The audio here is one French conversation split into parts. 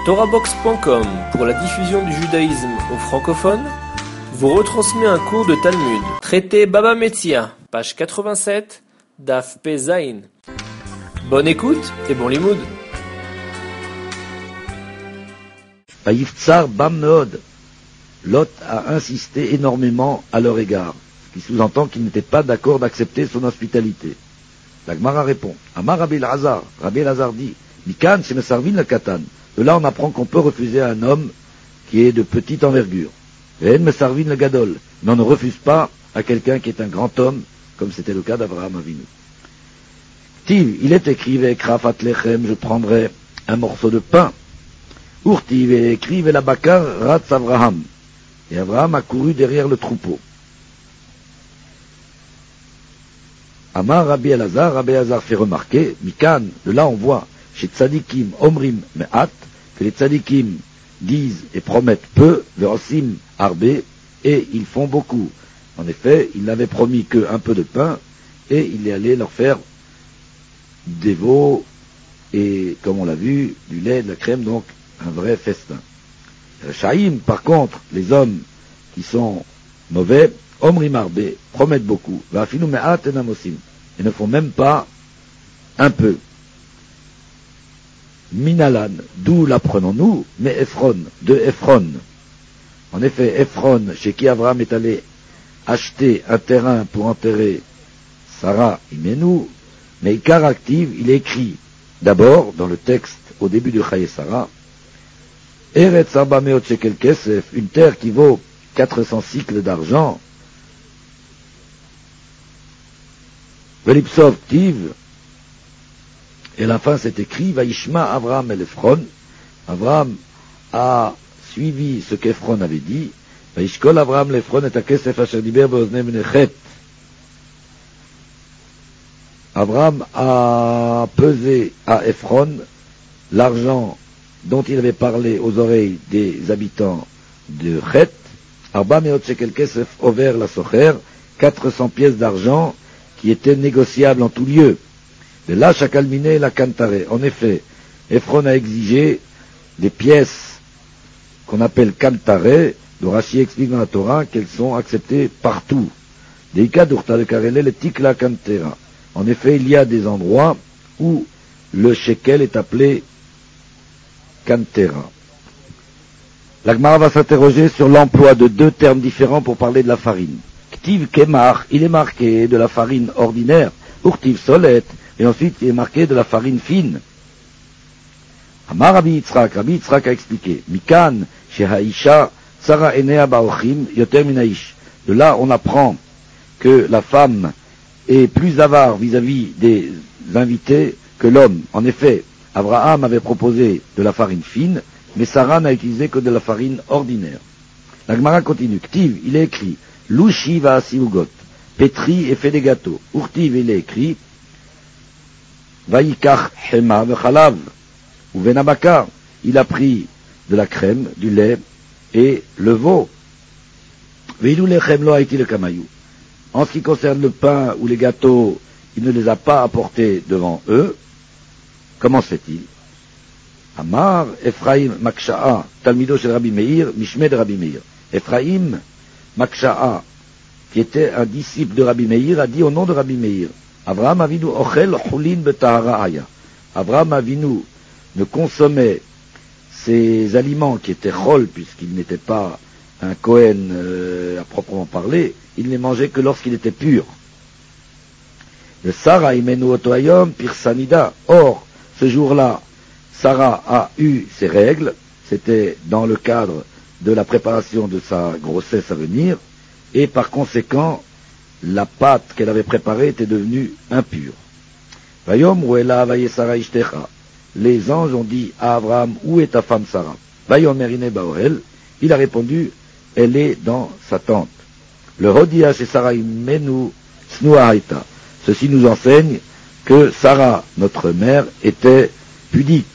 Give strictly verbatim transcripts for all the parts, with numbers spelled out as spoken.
Torahbox point com, pour la diffusion du judaïsme aux francophones, vous retransmet un cours de Talmud. Traité Baba Metzia, page quatre-vingt-sept, Daf P Zayin. Bonne écoute et bon limoud. Vaïftsar Bam Meod. Lot a insisté énormément à leur égard, ce qui sous-entend qu'il n'était pas d'accord d'accepter son hospitalité. La Gemara répond, Amar Rabbi Elazar, Rabbi Elazar dit, Mikan Shemesarvin le Katan. De là on apprend qu'on peut refuser à un homme qui est de petite envergure. Et Mesarvin le Gadol, mais on ne refuse pas à quelqu'un qui est un grand homme, comme c'était le cas d'Abraham Avinu. Tiv, il est écrit, Ve'ekrafat lechem, je prendrai un morceau de pain. Urtiv, et écrit, Ve'labakar ratz Abraham. Et Abraham a couru derrière le troupeau. Amar Rabbi Elazar, Rabbi Elazar fait remarquer, Mikan, de là on voit, chez Tzadikim Omrim Me'at, que les Tzadikim disent et promettent peu, Ve'osim Arbe, et ils font beaucoup. En effet, il n'avait promis qu'un peu de pain, et il est allé leur faire des veaux, et comme on l'a vu, du lait, de la crème, donc un vrai festin. Shaïm, par contre, les hommes qui sont mauvais, Omrim Arbe, promettent beaucoup, Ve'afinu Me'at enamosim, et ne font même pas un peu. Minalan, d'où l'apprenons-nous, mais Ephron, de Ephron. En effet, Ephron, chez qui Abraham est allé acheter un terrain pour enterrer Sarah Imenu, mais car active, il écrit d'abord, dans le texte, au début de Chaye Sarah, Eretz Arba Meot Shekel Kesef, une terre qui vaut quatre cents cycles d'argent, Velipsov Tiv, et à la fin c'est écrit, Vaishma Avraham el Ephron, Avraham a suivi ce qu'Ephron avait dit, Vaishkol Avraham l'Ephron et akesef asher diber beozne menechet. Avraham a pesé à Ephron l'argent dont il avait parlé aux oreilles des habitants de Chet, Arba meot shekel kesef over la socher, quatre cents pièces d'argent qui étaient négociables en tout lieu. De là, chakalminé la cantare. En effet, Ephron a exigé des pièces qu'on appelle cantare. Le Rashi explique dans la Torah qu'elles sont acceptées partout. Deika d'urta le karele le tikla cantera. En effet, il y a des endroits où le shekel est appelé cantera. La Gemara va s'interroger sur l'emploi de deux termes différents pour parler de la farine. Ktiv kemar, il est marqué de la farine ordinaire. Urtiv solet, et ensuite il est marqué de la farine fine. Amar Rabbi Yitzhak, Rabbi Yitzhak a expliqué, Mikan, shehaisha, tsara enea baochim, yoter minaish. De là, on apprend que la femme est plus avare vis-à-vis des invités que l'homme. En effet, Abraham avait proposé de la farine fine, mais Sarah n'a utilisé que de la farine ordinaire. La Gemara continue, Ktiv, il est écrit, Louchi va asiugot, pétri et fait des gâteaux. Urtiv, il est écrit, Vaïkach Hema vechalav, ou Venabakar, il a pris de la crème, du lait et le veau. Veilou lechem lo haïti le kamayou. En ce qui concerne le pain ou les gâteaux, il ne les a pas apportés devant eux. Comment se fait-il? Amar Ephraim Maksha'a, Talmido shel Rabbi Meir, Mishme de Rabbi Meir. Ephraim Maksha'a, qui était un disciple de Rabbi Meir, a dit au nom de Rabbi Meir, Abraham Avinu ochel chulin betahara aya. Abraham Avinu ne consommait ces aliments qui étaient chol, puisqu'il n'était pas un Kohen euh, à proprement parler, il ne les mangeait que lorsqu'il était pur. Le Sarah imenu otoayom pirsanida. Or, ce jour-là, Sarah a eu ses règles, c'était dans le cadre de la préparation de sa grossesse à venir, et par conséquent, la pâte qu'elle avait préparée était devenue impure. Vayom ruela vaye Sarah ishtecha. Les anges ont dit à Abraham, où est ta femme Sarah? Vayom merine baoel. Il a répondu, elle est dans sa tente. Le Rodia chez Sarah imenu snuahaita. Ceci nous enseigne que Sarah, notre mère, était pudique.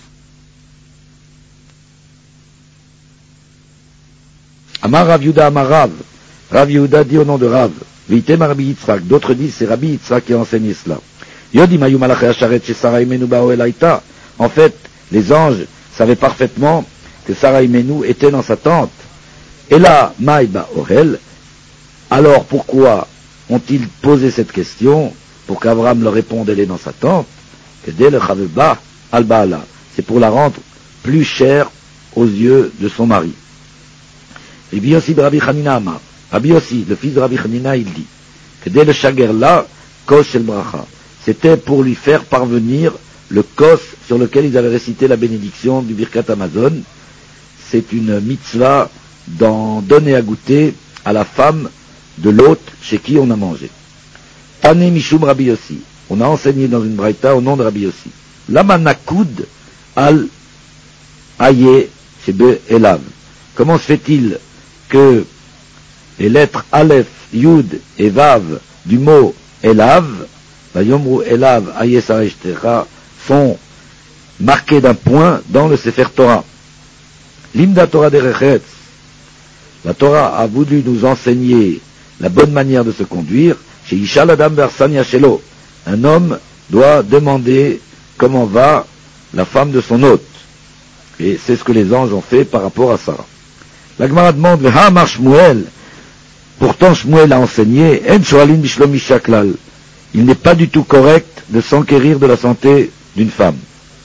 Amar Rav Yuda Amar Rav. Rav Yuda dit au nom de Rav. Vitem Rabbi Yitzhak. D'autres disent c'est Rabbi Yitzhak qui a enseigné cela. Yodim ayu malaché asharet chez Sarah imenu baoel haïta. En fait, Les anges savaient parfaitement que Sarah Imenu était dans sa tente. Et là, Maïba Orel, alors pourquoi ont-ils posé cette question pour qu'Abraham leur réponde, elle est dans sa tente? Que dès le Chaveba al-Baala, c'est pour la rendre plus chère aux yeux de son mari. Et bien aussi de Rabbi Hanina Amar, Rabbi aussi, le fils de Rabbi Hanina, il dit que dès le Shagerla, Kos el Bracha, c'était pour lui faire parvenir le Kos sur lequel ils avaient récité la bénédiction du Birkat Amazon. C'est une mitzvah d'en donner à goûter à la femme de l'hôte chez qui on a mangé. Tane Mishum Rabbi Yossi, on a enseigné dans une braïta au nom de Rabbi Yossi. Lama nakoud al aye shebe elav. Comment se fait-il que les lettres Aleph, Yud et Vav du mot elav, Vayomru elav aye sareshtecha, sont marqués d'un point dans le Sefer Torah? L'Imda Torah derechetz, la Torah a voulu nous enseigner la bonne manière de se conduire. Chez Ishal Adam Versan Yashelo, un homme doit demander comment va la femme de son hôte. Et c'est ce que les anges ont fait par rapport à Sarah. La Gemara demande, V'hamar Shmuel, pourtant Shmuel a enseigné, En shoalin bishlomi shaklal, il n'est pas du tout correct de s'enquérir de la santé d'une femme.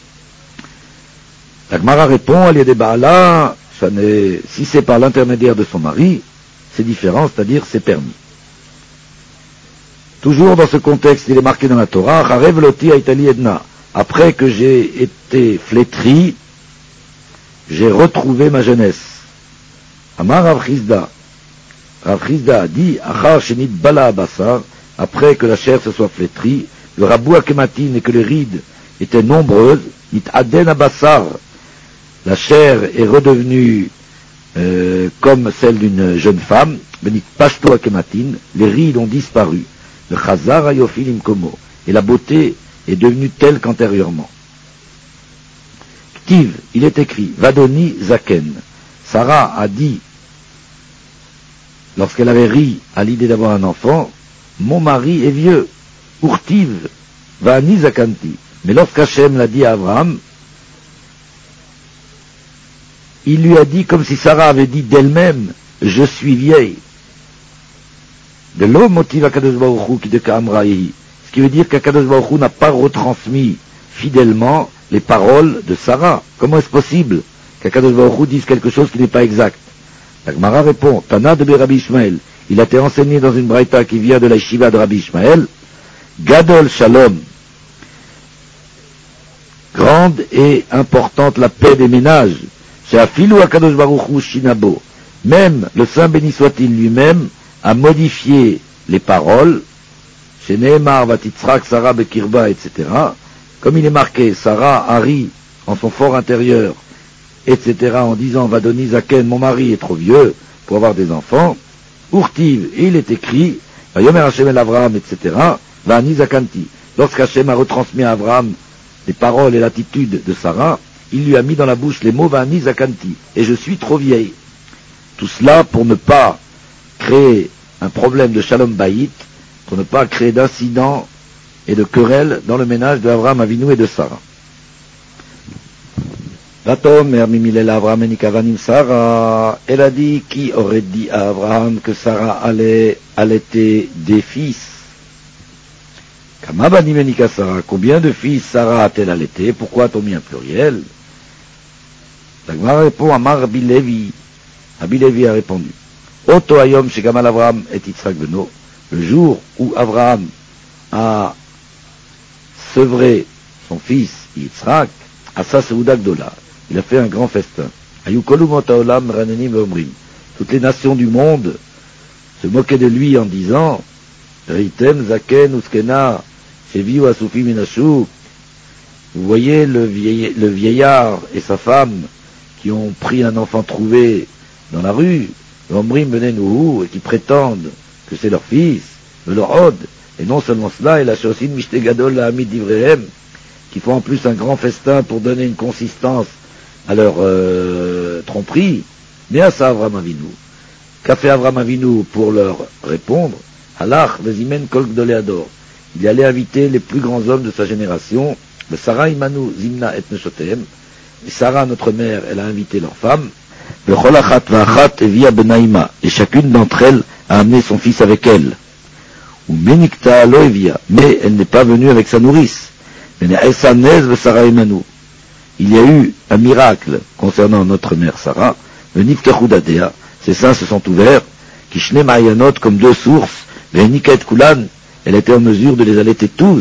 La Gemara répond, Al yedei ba'ala, si c'est par l'intermédiaire de son mari, c'est différent, c'est-à-dire c'est permis. Toujours dans ce contexte, il est marqué dans la Torah, Charev loti haitali edna, après que j'ai été flétri, j'ai retrouvé ma jeunesse. Amar Rav Chizda, Rav Chizda a dit, Achar shenit bala abasar, après que la chair se soit flétrie, le rabou akematin et que les rides étaient nombreuses, nit aden abasar, la chair est redevenue euh, comme celle d'une jeune femme, benit pashto akematin, les rides ont disparu, le chazar ayofilim komo, et la beauté est devenue telle qu'antérieurement. Ktiv, il est écrit, Vadoni Zaken. Sarah a dit, lorsqu'elle avait ri à l'idée d'avoir un enfant, mon mari est vieux. Urtiv, Vani Zakanti. Mais lorsqu'Hachem l'a dit à Abraham, il lui a dit comme si Sarah avait dit d'elle-même, je suis vieille. De l'homme motive Akadosh Baruch Hu qui de Kamraï. Ce qui veut dire qu'Akadosh Baruch Hu n'a pas retransmis fidèlement les paroles de Sarah. Comment est-ce possible qu'Akadosh Baruch Hu dise quelque chose qui n'est pas exact? La Gemara répond, Tana de Rabbi Ishmael, il a été enseigné dans une braïta qui vient de la yeshiva de Rabbi Ishmael, Gadol Shalom, grande et importante la paix des ménages, c'est Afilou Akadosh Baruch Hu Shinabo, même le Saint béni soit-il lui-même a modifié les paroles, chez Nehemar Vatitzrak Sarah Bekirba, et cetera, comme il est marqué, Sarah a ri en son fort intérieur, et cetera, en disant, Vadoni Zaken, mon mari est trop vieux pour avoir des enfants, Urtiv, et il est écrit, Vayomer Hashem el Avraham, et cetera, Vani Zakanti. Lorsqu'Hachem a retransmis à Abraham les paroles et l'attitude de Sarah, il lui a mis dans la bouche les mots Vani Zakanti, et je suis trop vieille. Tout cela pour ne pas créer un problème de Shalom Bayit, pour ne pas créer d'incidents et de querelles dans le ménage de Abraham Avinu et de Sarah. Sarah, elle a dit, qui aurait dit à Abraham que Sarah allait allaiter des fils? Sarah, combien de fils Sarah a-t-elle allaité? Pourquoi a-t-on mis un pluriel? La Gemara répond à Mar Rabbi Levi. Rabbi Levi a répondu, Oto Hayom Shegamal Abraham et Yitzhak Beno, le jour où Abraham a sevré son fils Yitzhak, Asa Seuda Gdola, il a fait un grand festin. Toutes les nations du monde se moquaient de lui en disant, Ritem Zaken Uskena Sheviu Asufi Minashuk. Vous voyez le, vieil, le vieillard et sa femme qui ont pris un enfant trouvé dans la rue, Omrim Benenouhou, et qui prétendent que c'est leur fils, leur od, et non seulement cela, et la Shosin Mishte-Gadol la Hamid d'Ivrehem, qui font en plus un grand festin pour donner une consistance à leur euh, tromperie, mais à ça Avraham Avinu. Qu'a fait Avraham Avinu pour leur répondre? Halach Vezimen Kol Gdoleador. Il allait inviter les plus grands hommes de sa génération, le Sarah Imanu Zimna et Neshotem, Et Sarah, notre mère, elle a invité leurs femmes. Et chacune d'entre elles a amené son fils avec elle. Ou Menikta Loevia, mais elle n'est pas venue avec sa nourrice. Il y a eu un miracle concernant notre mère Sarah. Ses seins se sont ouverts. Kishne Mayanot comme deux sources. Veniket Kulan, elle était en mesure de les allaiter tous.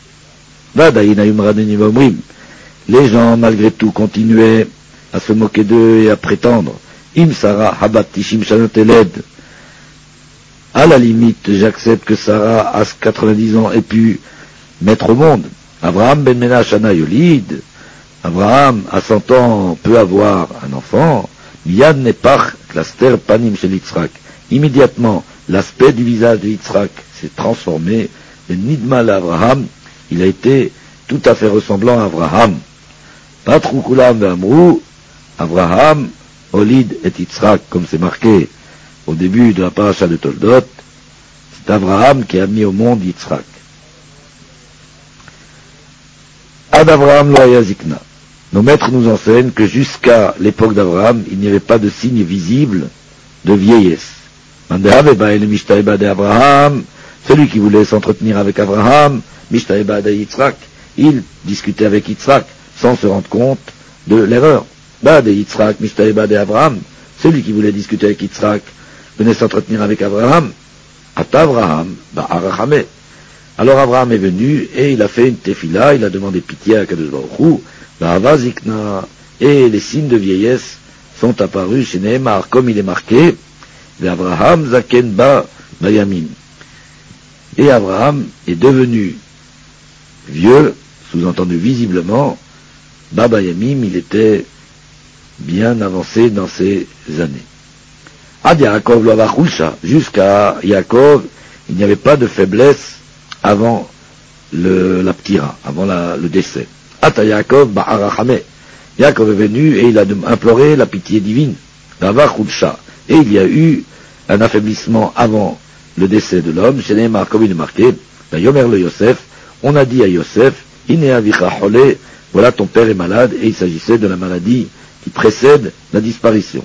Les gens, malgré tout, continuaient à se moquer d'eux et à prétendre Im Sarah Habat Tishim Shanot Eled. À la limite, j'accepte que Sarah, à quatre-vingt-dix ans, ait pu mettre au monde. Abraham ben Mena Shana Yolid. Abraham, à cent ans, peut avoir un enfant. Miyad Nepach Klaster Panim Shel Yitzhak. Immédiatement, l'aspect du visage de Yitzhak s'est transformé. Le Nidma l'Abraham, il a été tout à fait ressemblant à Abraham. Patrukulam ve'amru, Abraham, Olid et Yitzhak, comme c'est marqué au début de la paracha de Toldot, c'est Abraham qui a mis au monde Yitzhak. Ad Abraham lo haya zikna. Nos maîtres nous enseignent que jusqu'à l'époque d'Abraham, il n'y avait pas de signe visible de vieillesse. Abraham, celui qui voulait s'entretenir avec Abraham, Mishtaeba de Yitzhak, il discutait avec Yitzhak sans se rendre compte de l'erreur. Bade Yitzhak, Mishtaeba de Abraham, celui qui voulait discuter avec Yitzhak venait s'entretenir avec Abraham. Ata Abraham, Ba'arachame. Alors Abraham est venu et il a fait une tefila, il a demandé pitié à Kadosh Baruch Hu, Ba'ava Zikna, et les signes de vieillesse sont apparus chez Nehemar, comme il est marqué, Abraham Zaken Ba Bayamim. Et Abraham est devenu vieux, sous-entendu visiblement, Ba Bayamim, il était bien avancé dans ses années. Ad Yaakov lo avachulsha, jusqu'à Yaakov, il n'y avait pas de faiblesse avant le, la ptira, avant la, le décès. Ata Yaakov ba'arachame. Yaakov est venu et il a imploré la pitié divine. Avachulsha. Et il y a eu un affaiblissement avant le décès de l'homme. Chez Neymar, comme il est marqué, Yomer le Yosef, on a dit à Yosef, Ine avicha chole, voilà ton père est malade, et il s'agissait de la maladie qui précède la disparition.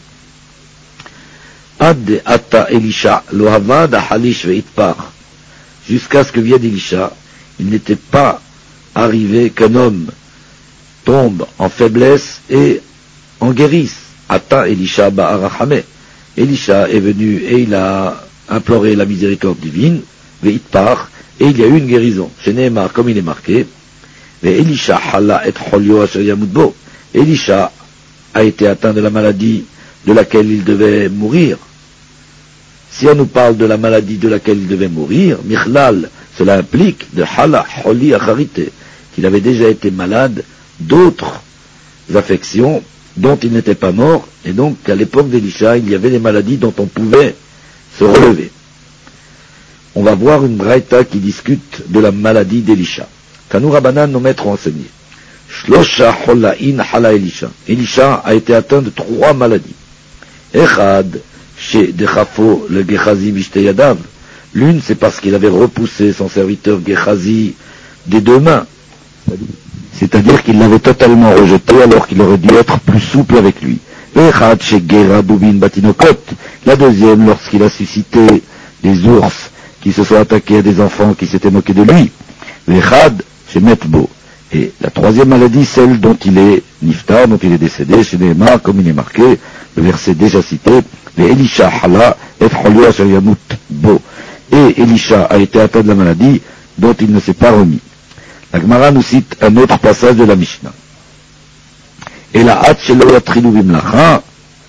Ad ata Elisha, lo havad halish veitpar. Jusqu'à ce que vienne Elisha, il n'était pas arrivé qu'un homme tombe en faiblesse et en guérisse. Ata Elisha ba'arachame. Elisha est venu et il a imploré la miséricorde divine, veitpar, et il y a eu une guérison. Chez Nehemar, comme il est marqué, Elisha hala et cholio asher yamutbo. Elisha a été atteint de la maladie de laquelle il devait mourir. Si on nous parle de la maladie de laquelle il devait mourir, Michlal, cela implique de hala choli acharite, qu'il avait déjà été malade d'autres affections dont il n'était pas mort, et donc qu'à l'époque d'Elisha, il y avait des maladies dont on pouvait se relever. On va voir une braïta qui discute de la maladie d'Elisha. Tanu Rabbanan, nos maîtres ont enseigné. Shlosha Chola'in Hala Elisha. Elisha a été atteint de trois maladies. Echad, chez Dechafo le Gechazi Mishteyadav. L'une, c'est parce qu'il avait repoussé son serviteur Gechazi des deux mains. C'est-à-dire qu'il l'avait totalement rejeté alors qu'il aurait dû être plus souple avec lui. Echad, chez Gera Dubin Batinokot. La deuxième, lorsqu'il a suscité des ours qui se sont attaqués à des enfants qui s'étaient moqués de lui. Echad, chez Metbo. Et la troisième maladie, celle dont il est niftar, dont il est décédé, chez Nehemar, comme il est marqué, le verset déjà cité, les Elisha hala et cholio asher yamut bo. Et Elisha a été atteint de la maladie dont il ne s'est pas remis. La Gemara nous cite un autre passage de la Mishnah. Et la hat shelo yatrilu bimlacha,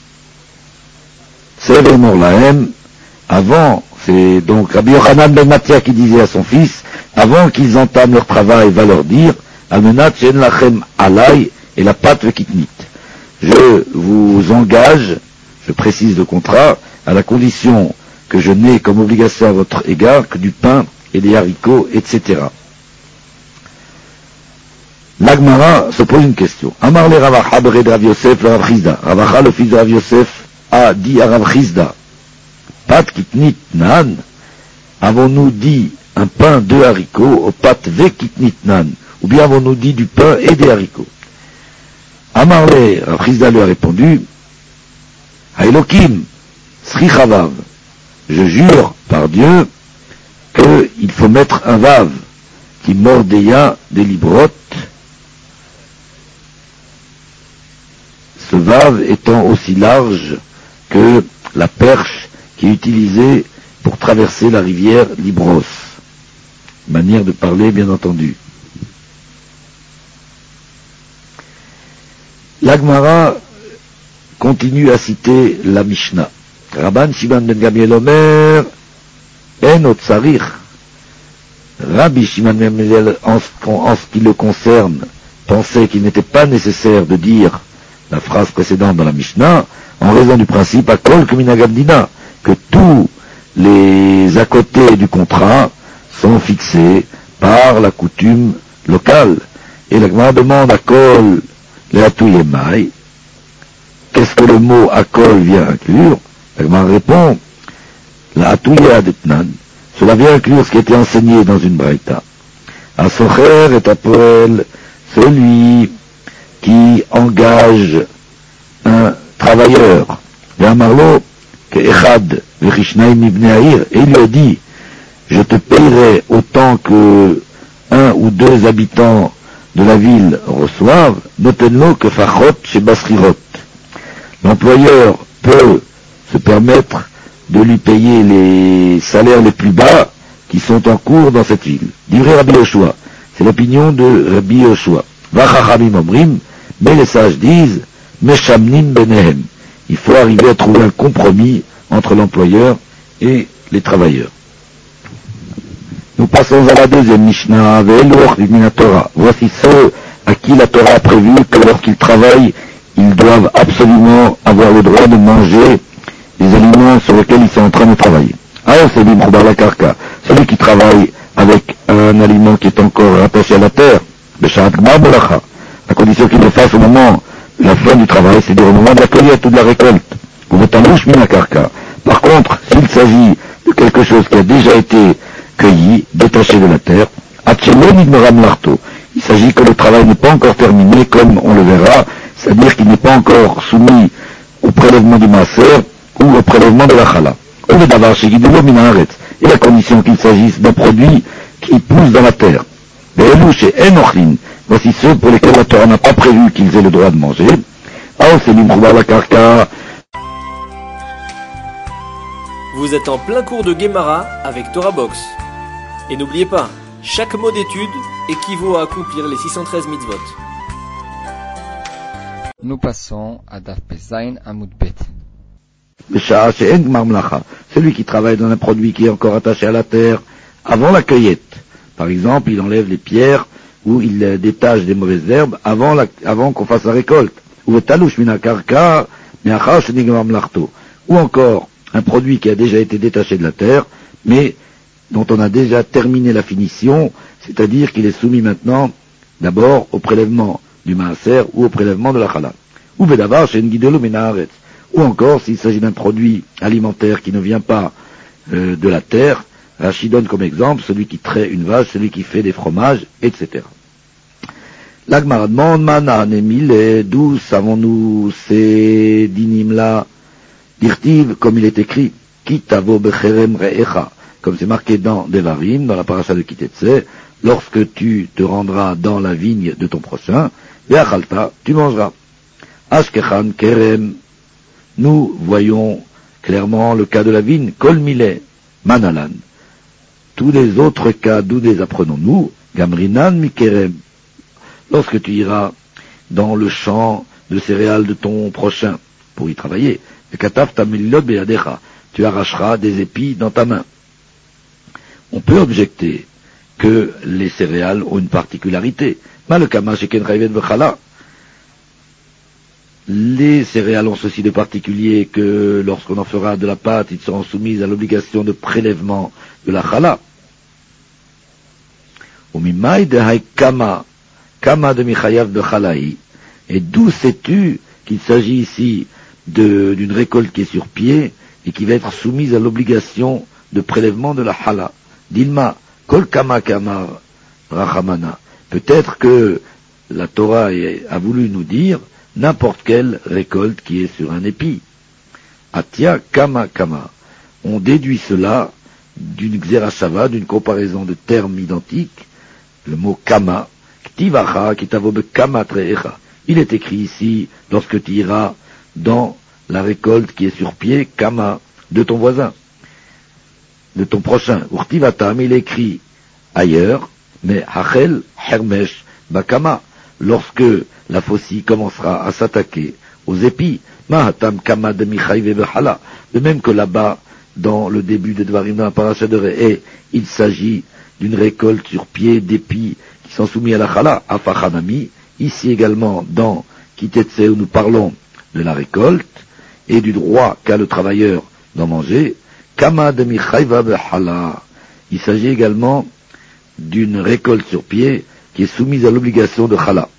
sever mor lahem, avant, c'est donc Rabbi Yochanan ben Matia qui disait à son fils, avant qu'ils entament leur travail, va leur dire, Almenat shen lachem alay et la pâte vekitnit. Je vous engage, je précise le contrat, à la condition que je n'ai comme obligation à votre égard que du pain et des haricots, et cetera. L'Agmara se pose une question. Amar le Ravacha bered Rav Yosef le Rav Chizda. Ravacha, le fils de Rav Yosef, a dit à Rav Chizda, Pat kitnit nan, avons-nous dit un pain, deux haricots, au pat ve kitnit nan, ou bien avons-nous dit du pain et des haricots. Amarle, Rafrizda lui a répondu, Haïlokim, Sri Chavav, je jure par Dieu qu'il faut mettre un vav qui mordeya des librotes, ce vav étant aussi large que la perche qui est utilisée pour traverser la rivière Libros. Manière de parler, bien entendu. L'Agmara continue à citer la Mishnah. Rabban Shimon ben Gamliel Omer, En Otsarich. Rabbi Shimon ben Gamliel, en ce qui le concerne, pensait qu'il n'était pas nécessaire de dire la phrase précédente dans la Mishnah, en raison du principe Akol Keminagabdina, que tous les à côté du contrat sont fixés par la coutume locale. Et la Gemara demande Akol Leatuyemai, qu'est-ce que le mot Akol vient inclure? La Gemara répond La Atuya Detnan, cela vient inclure ce qui était enseigné dans une braïta. Asocher est Apoel, celui qui engage un travailleur. Et Marlo, que Echad, Vechishnaim ibn Aïr, et il lui a dit, je te payerai autant que un ou deux habitants de la ville reçoivent, notenlo que Fachot chez Basrirot. L'employeur peut se permettre de lui payer les salaires les plus bas qui sont en cours dans cette ville. Divrei Rabbi Yoshua, c'est l'opinion de Rabbi Yoshua. Vachachamim omrim, mais les sages disent, Meshamnin benehem. Il faut arriver à trouver un compromis entre l'employeur et les travailleurs. Nous passons à la deuxième Mishnah, Ve'eloch v'mina Torah. Voici ceux à qui la Torah a prévu que lorsqu'ils travaillent, ils doivent absolument avoir le droit de manger les aliments sur lesquels ils sont en train de travailler. Aoselim Choubar la Karka, celui qui travaille avec un aliment qui est encore rattaché à la terre, Beshat Gmar Bolacha, à condition qu'il le fasse au moment de la fin du travail, c'est-à-dire au moment de la cueillette ou de la récolte. Ou Vetalouch Mina Karka. Par contre, s'il s'agit de quelque chose qui a déjà été cueilli, détaché de la terre, Atchelon Ignoram Larto, il s'agit que le travail n'est pas encore terminé, comme on le verra, c'est-à-dire qu'il n'est pas encore soumis au prélèvement du maaser ou au prélèvement de la chala. Et la condition qu'il s'agisse d'un produit qui pousse dans la terre. Voici ceux pour lesquels la Torah n'a pas prévu qu'ils aient le droit de manger. Vous êtes en plein cours de Gemara avec Torah Box. Et n'oubliez pas, chaque mot d'étude équivaut à accomplir les six cent treize mitzvot. Nous passons à Daf Pezain Amud Bet. Celui qui travaille dans un produit qui est encore attaché à la terre avant la cueillette. Par exemple, il enlève les pierres ou il détache des mauvaises herbes avant, la, avant qu'on fasse la récolte. Ou encore un produit qui a déjà été détaché de la terre, mais dont on a déjà terminé la finition, c'est-à-dire qu'il est soumis maintenant d'abord au prélèvement du maaser ou au prélèvement de la chala. Ou bedavar chez Ngidelo Menaharetz. Ou encore, s'il s'agit d'un produit alimentaire qui ne vient pas euh, de la terre, Rashi donne comme exemple celui qui traite une vache, celui qui fait des fromages, et cetera. L'Agmara demande, Mana Nemile, d'où savons-nous ces dinim-là? Dirtiv, comme il est écrit, Kitavo Becherem Re'echa, comme c'est marqué dans Devarim, dans la paracha de Kitetse, lorsque tu te rendras dans la vigne de ton prochain, Ve'achalta, tu mangeras. Ashkechan Kerem, nous voyons clairement le cas de la vigne, Kol Mile, Manalan. Tous les autres cas, d'où les apprenons-nous? Gamrinan Mikerem. Lorsque tu iras dans le champ de céréales de ton prochain pour y travailler, Kataf Tamilot Beyadecha, tu arracheras des épis dans ta main. On peut objecter que les céréales ont une particularité. Malekama Sheken Raiven Vechala. Les céréales ont ceci de particulier que lorsqu'on en fera de la pâte, ils seront soumis à l'obligation de prélèvement de la chala. Umimai de haikama, kama de michayav de chalaï. Et d'où sais-tu qu'il s'agit ici de, d'une récolte qui est sur pied et qui va être soumise à l'obligation de prélèvement de la chala? Dilma, kol kama kamar rachamana. Peut-être que la Torah a voulu nous dire n'importe quelle récolte qui est sur un épi. Atia kama kama. On déduit cela d'une xerashava, d'une comparaison de termes identiques, le mot kama, ktivacha, kitavobe kama treecha. Il est écrit ici, lorsque tu iras dans la récolte qui est sur pied, kama, de ton voisin, de ton prochain. Urtivatam, il est écrit ailleurs, mais hachel, hermesh, bakama, lorsque la faucille commencera à s'attaquer aux épis, mahatam kama de michaïve behala, de même que là-bas, dans le début de Dvarim, dans la paracha de Re'eh, il s'agit d'une récolte sur pied d'épis qui sont soumis à la chala, afachanami. Ici également, dans Kitetse, où nous parlons de la récolte et du droit qu'a le travailleur d'en manger, kama de michaïva behala. Il s'agit également d'une récolte sur pied qui est soumise à l'obligation de chala.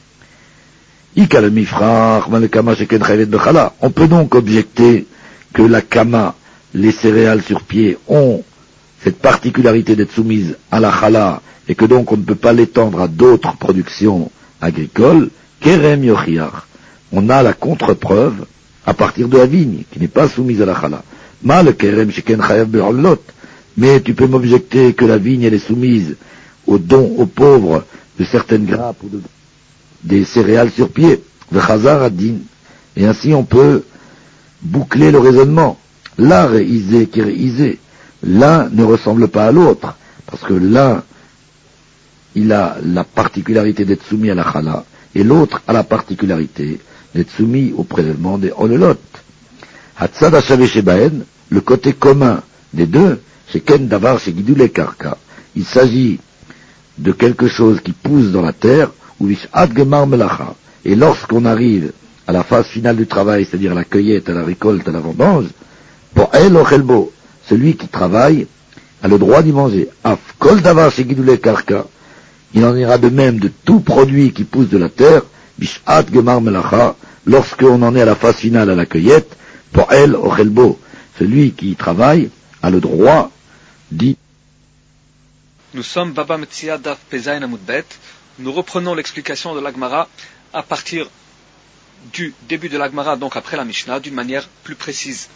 On peut donc objecter que la kama, les céréales sur pied, ont cette particularité d'être soumises à la chala et que donc on ne peut pas l'étendre à d'autres productions agricoles. Kerem yochiach. On a la contre-preuve à partir de la vigne qui n'est pas soumise à la chala. Ma le kerem sheken chayav be'olot. Mais tu peux m'objecter que la vigne elle est soumise aux dons aux pauvres de certaines grappes ou de, des céréales sur pied. V'chazar adin. Et ainsi on peut boucler le raisonnement. L'un réisé qui réisé. L'un ne ressemble pas à l'autre, parce que l'un, il a la particularité d'être soumis à la chala, et l'autre a la particularité d'être soumis au prélèvement des ololot. Hatzad hashaveh shebaen, le côté commun des deux, c'est ken davar chez gidule karka. Il s'agit de quelque chose qui pousse dans la terre, ou vishad gemar melacha. Et lorsqu'on arrive à la phase finale du travail, c'est-à-dire à la cueillette, à la récolte, à la vendange, pour el ochelbo, celui qui travaille a le droit d'y manger. Af kol davar chez gidule karka. Il en ira de même de tout produit qui pousse de la terre, bishat gemar melacha, lorsqu'on en est à la phase finale à la cueillette, pour el ochelbo, celui qui travaille a le droit d'y. Nous sommes Baba Metzia Daf Pezayin Amud Bet. Nous reprenons l'explication de l'Agmara à partir du début de l'Agmara, donc après la Mishnah, d'une manière plus précise.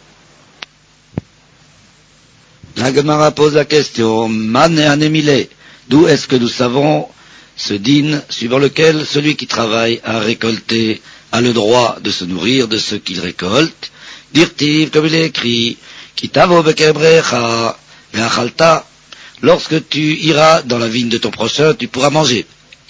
La Gemara pose la question, Man et Anemile, d'où est-ce que nous savons ce din suivant lequel celui qui travaille à récolter a le droit de se nourrir de ce qu'il récolte? Dirtiv, comme il est écrit, Kitavo bekebrecha ve'achalta, lorsque tu iras dans la vigne de ton prochain, tu pourras manger.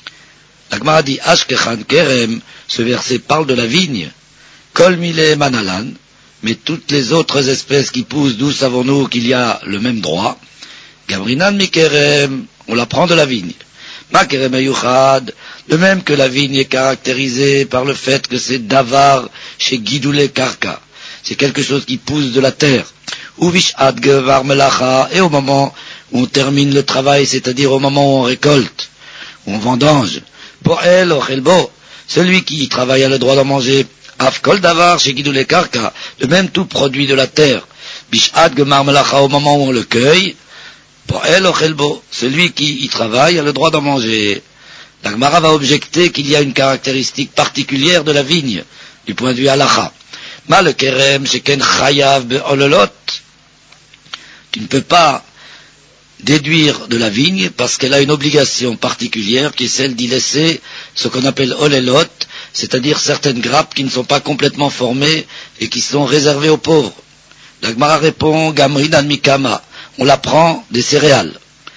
La Gemara dit, Ashkechan kerem, ce verset parle de la vigne. Kol mile manalan, mais toutes les autres espèces qui poussent, d'où savons-nous qu'il y a le même droit? Gabrinan mikerem, on l'apprend de la vigne. Makerem ayuchad, de même que la vigne est caractérisée par le fait que c'est davar chez Gidoulé Karka. C'est quelque chose qui pousse de la terre. Ou vishad gevar melacha, et au moment où on termine le travail, c'est-à-dire au moment où on récolte, où on vendange. Pour elle, ochelbo, celui qui travaille a le droit d'en manger. Afkol davar chez Gidoulé Karka, de même tout produit de la terre. Bishad gemar melacha, au moment où on le cueille. Pour elle, ochelbo, celui qui y travaille a le droit d'en manger. La Gemara va objecter qu'il y a une caractéristique particulière de la vigne, du point de vue halacha. Ma le kerem sheken chayav be'ololot. Tu ne peux pas déduire de la vigne parce qu'elle a une obligation particulière qui est celle d'y laisser ce qu'on appelle olelot, c'est-à-dire certaines grappes qui ne sont pas complètement formées et qui sont réservées aux pauvres. La Gemara répond, Gamrinan mikama, on l'apprend des céréales.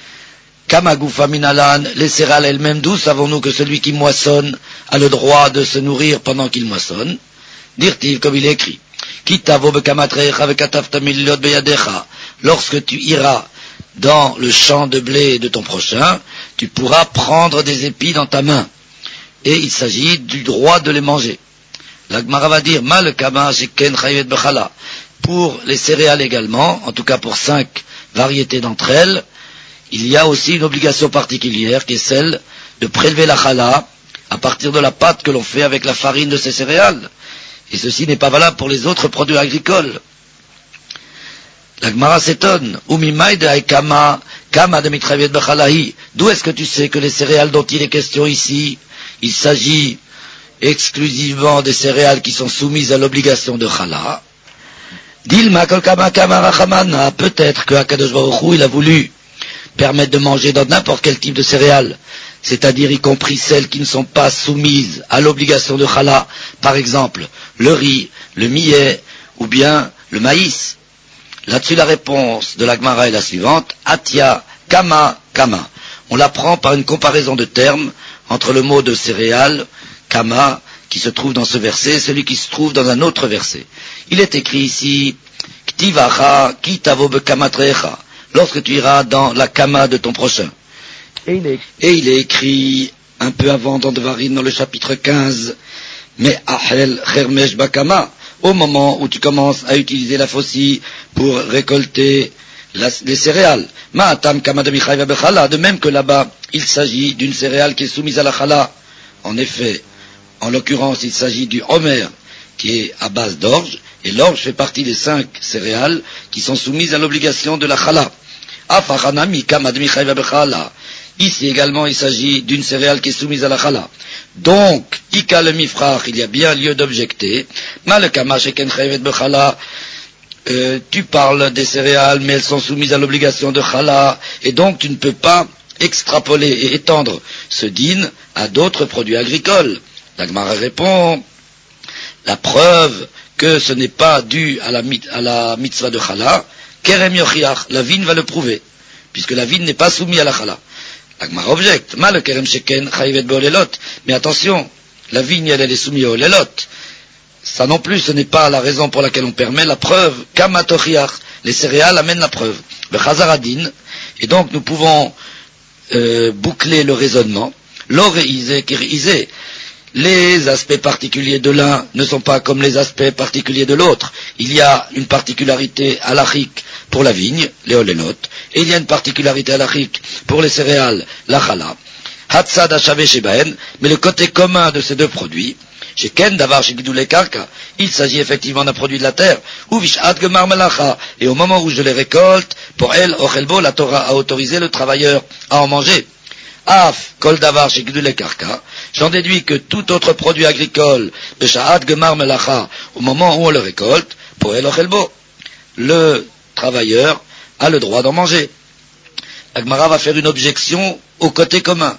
Kama gufa minalan, les céréales elles-mêmes, d'où savons-nous que celui qui moissonne a le droit de se nourrir pendant qu'il moissonne? Dirtiv, comme il est écrit, Kitavo bekamatrecha vekataftamilot beyadecha, lorsque tu iras dans le champ de blé de ton prochain, tu pourras prendre des épis dans ta main. Et il s'agit du droit de les manger. La Gemara va dire, ma le kama sheken chayvet bechala. Pour les céréales également, en tout cas pour cinq variétés d'entre elles, il y a aussi une obligation particulière qui est celle de prélever la chala à partir de la pâte que l'on fait avec la farine de ces céréales. Et ceci n'est pas valable pour les autres produits agricoles. La Gemara s'étonne. D'où est-ce que tu sais que les céréales dont il est question ici, il s'agit exclusivement des céréales qui sont soumises à l'obligation de chala. Dilma kol kama kama rachamana, peut-être que Akadosh Baruch Hu, il a voulu permettre de manger dans n'importe quel type de céréales, c'est-à-dire y compris celles qui ne sont pas soumises à l'obligation de chala, par exemple le riz, le millet ou bien le maïs. Là-dessus, la réponse de la Gemara est la suivante: Atia kama kama. On l'apprend par une comparaison de termes entre le mot de céréales, kama, qui se trouve dans ce verset, et celui qui se trouve dans un autre verset. Il est écrit ici, Ktivacha kitavo bekamatrecha, lorsque tu iras dans la kama de ton prochain. Et il est, et il est écrit un peu avant dans Devarim, dans le chapitre quinze, mais ahel chermesh bakama, au moment où tu commences à utiliser la faucille pour récolter la, les céréales. Ma'atam kama de michayva bechala, de même que là-bas, il s'agit d'une céréale qui est soumise à la chala. En effet, en l'occurrence, il s'agit du homer, qui est à base d'orge, et l'orge fait partie des cinq céréales qui sont soumises à l'obligation de la chala. Afachanami kama de michayva bechala. Ici également, il s'agit d'une céréale qui est soumise à la chala. Donc, ika le mifrach, il y a bien lieu d'objecter. Ma le kama sheken chayvet bechala, euh, tu parles des céréales, mais elles sont soumises à l'obligation de chala, et donc tu ne peux pas extrapoler et étendre ce din à d'autres produits agricoles. La Gemara répond, la preuve que ce n'est pas dû à la, à la mitzvah de chala, kerem yochiach, la vigne va le prouver, puisque la vigne n'est pas soumise à la chala. La Gemara objecte, ma le kerem sheken chayvet beolelot, mais attention, la vigne elle, elle est soumise au lelot. Ça non plus, ce n'est pas la raison pour laquelle on permet la preuve. Kama tochiach, les céréales amènent la preuve. Le chazaradin, et donc nous pouvons euh, boucler le raisonnement. L'oreisé kirisé, les aspects particuliers de l'un ne sont pas comme les aspects particuliers de l'autre. Il y a une particularité halachique pour la vigne, les olelot, et il y a une particularité halachique pour les céréales, la chala. Hatzad hashave shebahen, mais le côté commun de ces deux produits, chez Ken Davar chez Gidule Karka, il s'agit effectivement d'un produit de la terre, ou Vishat Gemar Melacha, et au moment où je les récolte, pour elle, Ochelbo, la Torah a autorisé le travailleur à en manger. Af, Kol Davar chez Gidule Karka, j'en déduis que tout autre produit agricole, Vishat Gemar Melacha, au moment où on le récolte, pour elle, Ochelbo, le travailleur a le droit d'en manger. La Gemara va faire une objection au côté commun.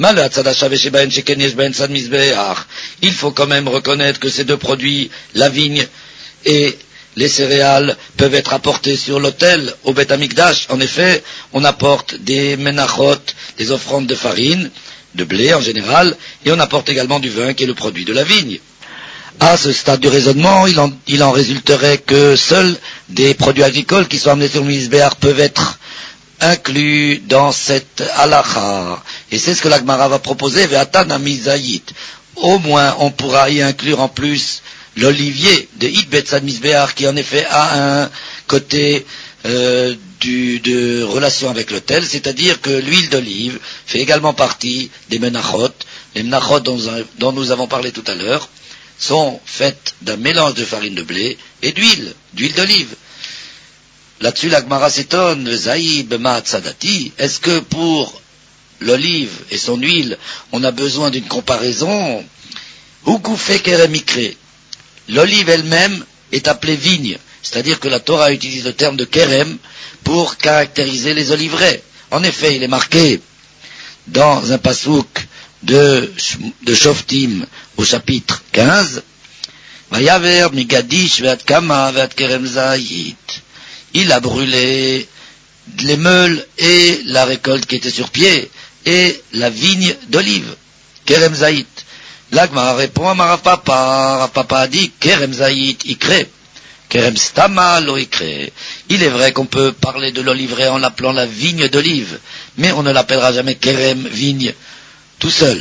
Il faut quand même reconnaître que ces deux produits, la vigne et les céréales, peuvent être apportés sur l'autel au Beth Amikdash. En effet, on apporte des menachot, des offrandes de farine, de blé en général, et on apporte également du vin qui est le produit de la vigne. À ce stade du raisonnement, il en, il en résulterait que seuls des produits agricoles qui sont amenés sur le misbéar peuvent être inclus dans cette halakha. Et c'est ce que la Gemara va proposer, ve'atan mizayit. Au moins, on pourra y inclure en plus l'olivier de Hitbetzad Misbéar, qui en effet a un côté euh, du, de relation avec l'autel, c'est-à-dire que l'huile d'olive fait également partie des menachot. Les menachot dont, dont nous avons parlé tout à l'heure sont faites d'un mélange de farine de blé et d'huile, d'huile d'olive. Là-dessus, la Gemara s'étonne, Zaïb Ma'atzadati, est-ce que pour l'olive et son huile, on a besoin d'une comparaison? Oukoufé keremikre, l'olive elle-même est appelée vigne, c'est-à-dire que la Torah utilise le terme de kerem pour caractériser les oliveraies. En effet, il est marqué dans un pasouk de, de Shoftim au chapitre quinze, Vayaver migadish ve'at kama ve'at kerem zayit. Il a brûlé les meules et la récolte qui était sur pied et la vigne d'olive. Kerem Zaït. L'Agmara répond à Rav Papa. Rav Papa a dit Kerem Zaït ikre. Kerem Stama lo ikre. Il est vrai qu'on peut parler de l'oliveraie en l'appelant la vigne d'olive, mais on ne l'appellera jamais Kerem vigne tout seul.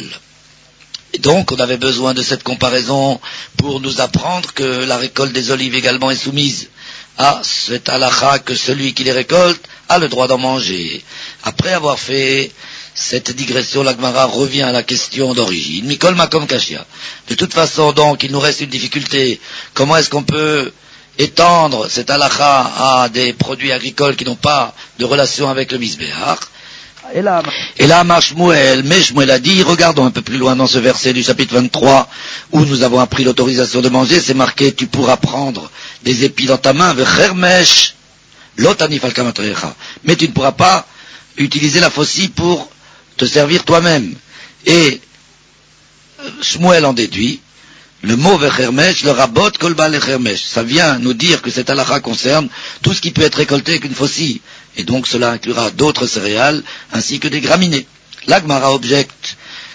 Et donc on avait besoin de cette comparaison pour nous apprendre que la récolte des olives également est soumise à cette halakha, que celui qui les récolte a le droit d'en manger. Après avoir fait cette digression, la Gemara revient à la question d'origine. Mikol makom kashia. De toute façon, donc, il nous reste une difficulté. Comment est-ce qu'on peut étendre cette halakha à des produits agricoles qui n'ont pas de relation avec le misbéach? Et là, et là, Amar Shmuel, mais Shmuel a dit, regardons un peu plus loin dans ce verset du chapitre vingt-trois, où nous avons appris l'autorisation de manger, c'est marqué, tu pourras prendre des épis dans ta main, vechermesh, lotanif al kamatrecha. Mais tu ne pourras pas utiliser la faucille pour te servir toi-même. Et Shmuel en déduit, le mot vechermesh, le rabot kolba lechermesh. Ça vient nous dire que cette halakha concerne tout ce qui peut être récolté avec une faucille. Et donc cela inclura d'autres céréales ainsi que des graminées. L'Agmara objecte,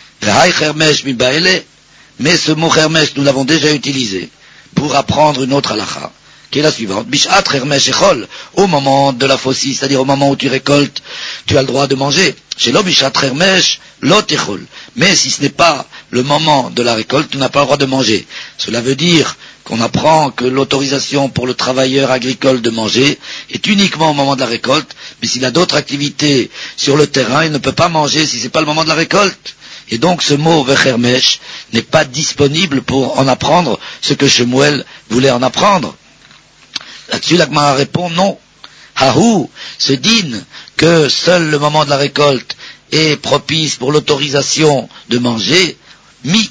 mais ce mot chermesh, nous l'avons déjà utilisé pour apprendre une autre halakha, qui est la suivante. Bishat chermesh echol, au moment de la faucille, c'est-à-dire au moment où tu récoltes, tu as le droit de manger. Chez l'homme, bishat chermesh, lot echol. Mais si ce n'est pas le moment de la récolte, tu n'as pas le droit de manger. Cela veut dire qu'on apprend que l'autorisation pour le travailleur agricole de manger est uniquement au moment de la récolte, mais s'il a d'autres activités sur le terrain, il ne peut pas manger si ce n'est pas le moment de la récolte. Et donc ce mot vechermesh n'est pas disponible pour en apprendre ce que Shemuel voulait en apprendre. Là-dessus, la Gemara répond non. Hahou se dîne que seul le moment de la récolte est propice pour l'autorisation de manger, mi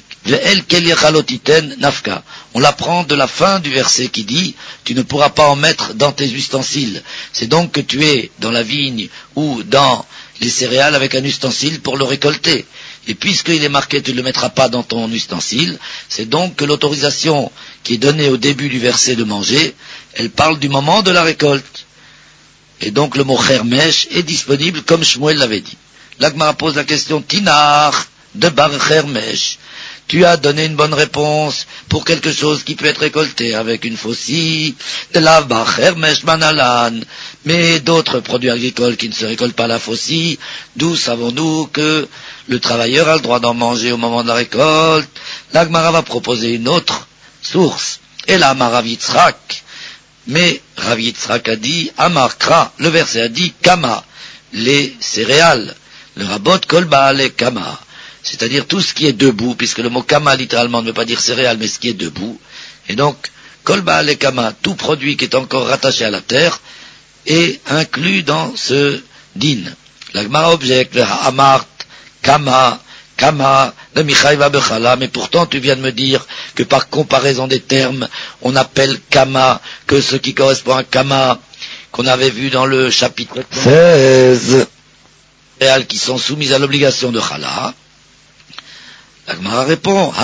nafka. On l'apprend de la fin du verset qui dit « Tu ne pourras pas en mettre dans tes ustensiles ». C'est donc que tu es dans la vigne ou dans les céréales avec un ustensile pour le récolter. Et puisqu'il est marqué « Tu ne le mettras pas dans ton ustensile », c'est donc que l'autorisation qui est donnée au début du verset de manger, elle parle du moment de la récolte. Et donc le mot « chermesh » est disponible comme Shmuel l'avait dit. L'Agmara pose la question « Tinar » de bar chermesh. Tu as donné une bonne réponse pour quelque chose qui peut être récolté avec une faucille, de la bar chermesh manalan, mais d'autres produits agricoles qui ne se récoltent pas à la faucille, d'où savons-nous que le travailleur a le droit d'en manger au moment de la récolte? L'Agmara va proposer une autre source. Et là, Amar Rav Yitzhak. Mais Rav Yitzhak a dit, Amar Kra, le verset a dit, Kama, les céréales, le rabot kolba les Kama. C'est-à-dire tout ce qui est debout, puisque le mot kama littéralement ne veut pas dire céréales, mais ce qui est debout. Et donc, kolba le kama, tout produit qui est encore rattaché à la terre, est inclus dans ce din. La Gemara objecte, amart, kama, kama, le michayva bechala, mais pourtant tu viens de me dire que par comparaison des termes, on appelle kama que ce qui correspond à kama, qu'on avait vu dans le chapitre seize, céréales qui sont soumises à l'obligation de chala. La Gemara répond,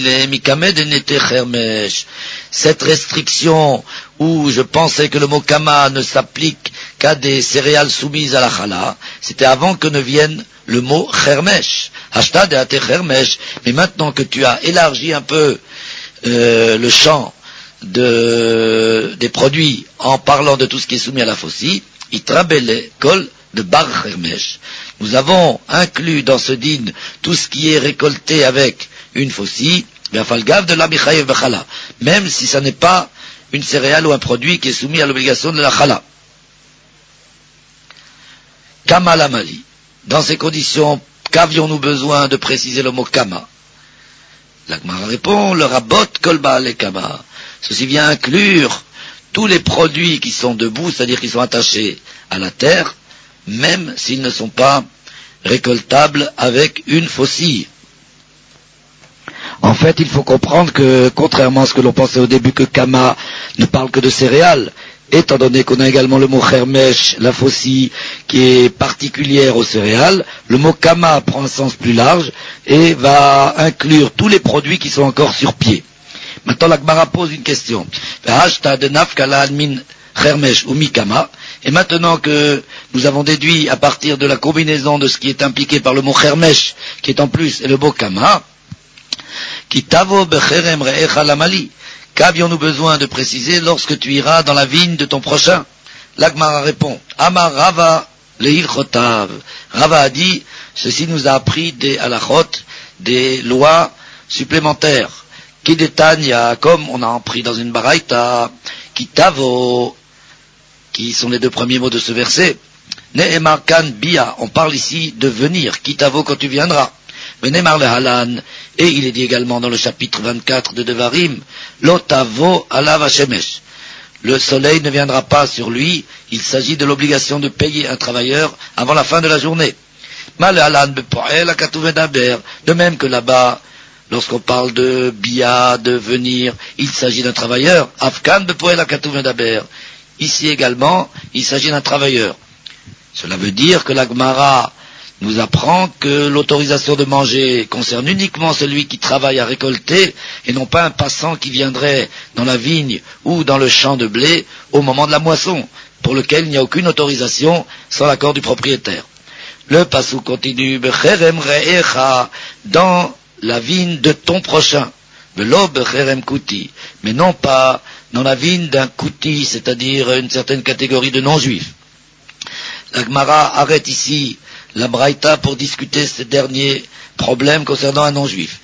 cette restriction où je pensais que le mot kama ne s'applique qu'à des céréales soumises à la chala, c'était avant que ne vienne le mot chermesh. Mais maintenant que tu as élargi un peu euh, le champ de, des produits en parlant de tout ce qui est soumis à la faucille, itrabele kol de bar chermesh. Nous avons inclus dans ce din tout ce qui est récolté avec une faucille, de la michayev bechala, même si ça n'est pas une céréale ou un produit qui est soumis à l'obligation de la chala. Kama lamali. Dans ces conditions, qu'avions-nous besoin de préciser le mot kama? La Gemara répond, le rabot kolba le kama. Ceci vient inclure tous les produits qui sont debout, c'est-à-dire qui sont attachés à la terre, même s'ils ne sont pas récoltables avec une faucille. En fait, il faut comprendre que, contrairement à ce que l'on pensait au début, que kama ne parle que de céréales, étant donné qu'on a également le mot chermesh, la faucille, qui est particulière aux céréales, le mot kama prend un sens plus large et va inclure tous les produits qui sont encore sur pied. Maintenant, la Gemara pose une question. Et maintenant que nous avons déduit à partir de la combinaison de ce qui est impliqué par le mot chermesh, qui est en plus, et le mot kama, qu'avions-nous besoin de préciser lorsque tu iras dans la vigne de ton prochain? La Gemara répond, Amar Rava leilchotav. Rava a dit, ceci nous a appris des halachot, des lois supplémentaires. Kidetanya, comme on a appris dans une baraita, kitavo, qui sont les deux premiers mots de ce verset. Ne'emar kan bia, on parle ici de venir, kitavo quand tu viendras. Venemar le halan, et il est dit également dans le chapitre vingt-quatre de Devarim, lotavo alav hashemesh. Le soleil ne viendra pas sur lui, il s'agit de l'obligation de payer un travailleur avant la fin de la journée. De même que là-bas, lorsqu'on parle de bia, de venir, il s'agit d'un travailleur. Afkan bepoel akatuv medaber. Ici également, il s'agit d'un travailleur. Cela veut dire que la Gemara nous apprend que l'autorisation de manger concerne uniquement celui qui travaille à récolter et non pas un passant qui viendrait dans la vigne ou dans le champ de blé au moment de la moisson, pour lequel il n'y a aucune autorisation sans l'accord du propriétaire. Le passou continue, Becherem re'echa, dans la vigne de ton prochain, Velo becherem kuti, mais non pas dans la vigne d'un kuti, c'est-à-dire une certaine catégorie de non-juifs. La Gemara arrête ici la Braïta pour discuter ce dernier problème concernant un non-juif.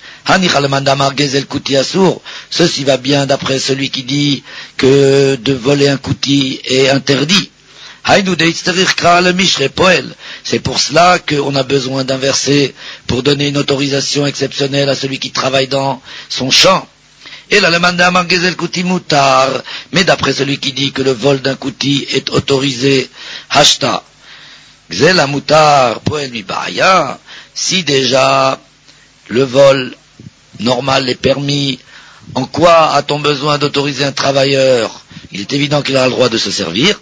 Ceci va bien d'après celui qui dit que de voler un kuti est interdit. C'est pour cela qu'on a besoin d'un verset pour donner une autorisation exceptionnelle à celui qui travaille dans son champ. Et là, le mandamar gezel kuti mutar, mais d'après celui qui dit que le vol d'un kuti est autorisé, hashta. Gzela mutar poel mi ba'aya, si déjà le vol normal est permis, en quoi a-t-on besoin d'autoriser un travailleur? Il est évident qu'il a le droit de se servir.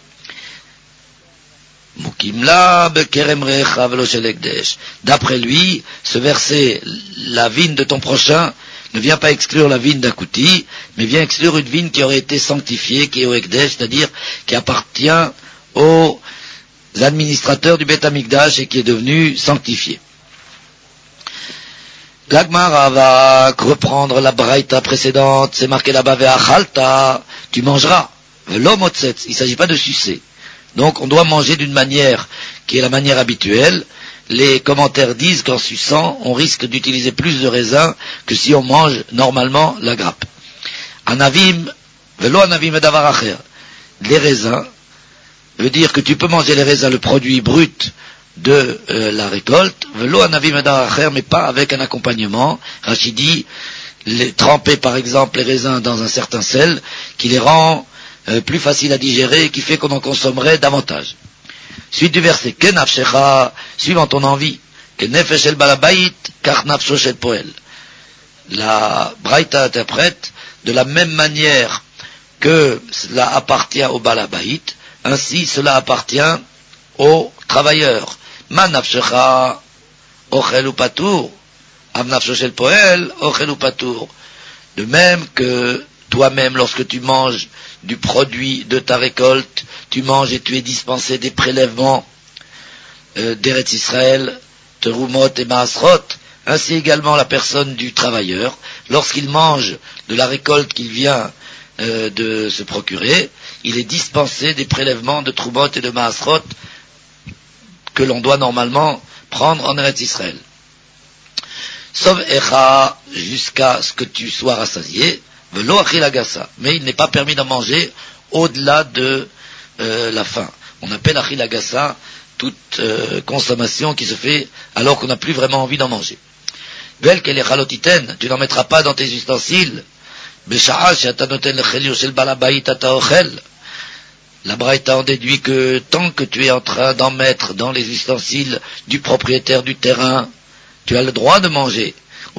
D'après lui, ce verset, la vigne de ton prochain, ne vient pas exclure la vigne d'un kuti, mais vient exclure une vigne qui aurait été sanctifiée, qui est au Ekdesh, c'est-à-dire qui appartient aux administrateurs du Beth Amikdash et qui est devenue sanctifiée. La Gemara va reprendre la braïta précédente, c'est marqué là-bas, ve'achalta, tu mangeras. L'homme otsetz, il ne s'agit pas de sucer. Donc on doit manger d'une manière qui est la manière habituelle. Les commentaires disent qu'en suçant, on risque d'utiliser plus de raisins que si on mange normalement la grappe. Anavim, velo anavim edavar acher. Les raisins veut dire que tu peux manger les raisins, le produit brut de euh, la récolte, velo anavim edavar acher, mais pas avec un accompagnement. Rachid dit, les, tremper par exemple les raisins dans un certain sel, qui les rend euh, plus faciles à digérer et qui fait qu'on en consommerait davantage. Suite du verset, Ke nafshecha, suivant ton envie, Ke nefesh el balabait, kach nafsho shel poel. La Braïta interprète de la même manière que cela appartient au balabait, ainsi cela appartient aux travailleurs. Ma nafshecha, ochel ou patour, am nafsho shel poel, ochel ou patour. De même que toi-même, lorsque tu manges du produit de ta récolte, tu manges et tu es dispensé des prélèvements euh, d'Eretz Israël, Terumot et Maasrot, ainsi également la personne du travailleur, lorsqu'il mange de la récolte qu'il vient euh, de se procurer, il est dispensé des prélèvements de Terumot et de Maasrot que l'on doit normalement prendre en Eretz Israël. Sauf Echa, jusqu'à ce que tu sois rassasié, mais il n'est pas permis d'en manger au-delà de euh, la faim. On appelle achilagasa toute euh, consommation qui se fait alors qu'on n'a plus vraiment envie d'en manger. Tu n'en mettras pas dans tes ustensiles. La Braïta en déduit que tant que tu es en train d'en mettre dans les ustensiles du propriétaire du terrain, tu as le droit de manger.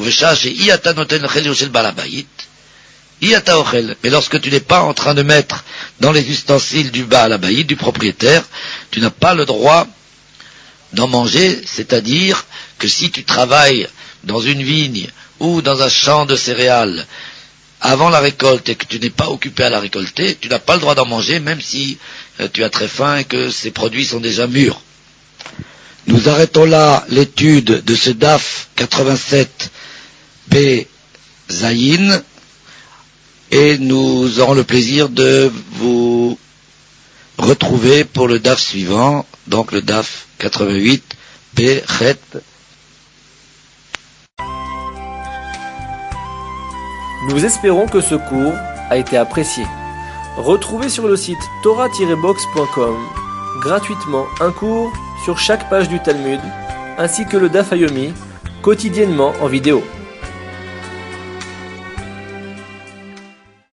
Mais lorsque tu n'es pas en train de mettre dans les ustensiles du Baal Habayit, du propriétaire, tu n'as pas le droit d'en manger, c'est-à-dire que si tu travailles dans une vigne ou dans un champ de céréales avant la récolte et que tu n'es pas occupé à la récolter, tu n'as pas le droit d'en manger même si euh, tu as très faim et que ces produits sont déjà mûrs. Nous arrêtons là l'étude de ce D A F quatre-vingt-sept B Zayin. Et nous aurons le plaisir de vous retrouver pour le D A F suivant, donc le D A F quatre-vingt-huit B Chet. Nous espérons que ce cours a été apprécié. Retrouvez sur le site torah tiret box point com gratuitement un cours sur chaque page du Talmud, ainsi que le D A F Yomi, quotidiennement en vidéo.